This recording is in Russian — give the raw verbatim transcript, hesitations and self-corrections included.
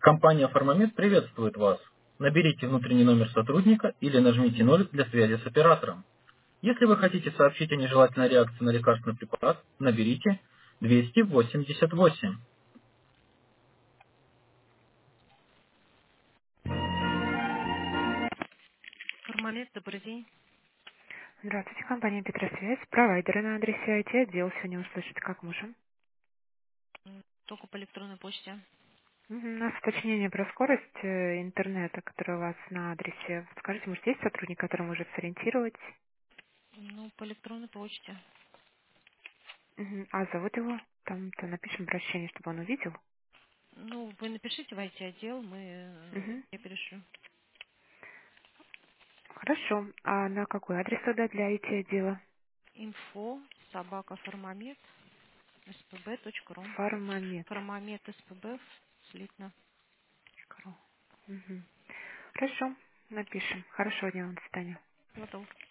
Компания «Формамед» приветствует вас. Наберите внутренний номер сотрудника или нажмите ноль для связи с оператором. Если вы хотите сообщить о нежелательной реакции на лекарственный препарат, наберите двести восемьдесят восемь. Формамед, добрый день. Здравствуйте, компания Петросвязь, провайдеры на адресе ай ти-отдел. Сегодня услышать как можем. Только по электронной почте. Мгм. У нас уточнение про скорость э, интернета, который у вас на адресе. Скажите, может, есть сотрудник, который может сориентировать? Ну, по электронной почте. Мгм. А зовут его? Там-то напишем обращение, чтобы он увидел. Ну, вы напишите в ай ти-отдел, мы, э, Мгм. я перешлю. Хорошо. А на какой адрес тогда для ай ти-отдела? Инфо собака формамед спб точка ру. Фармамед. Формамед спб слитно. Мгм. Хорошо, напишем. Хорошего дня вам, до свидания. Готов.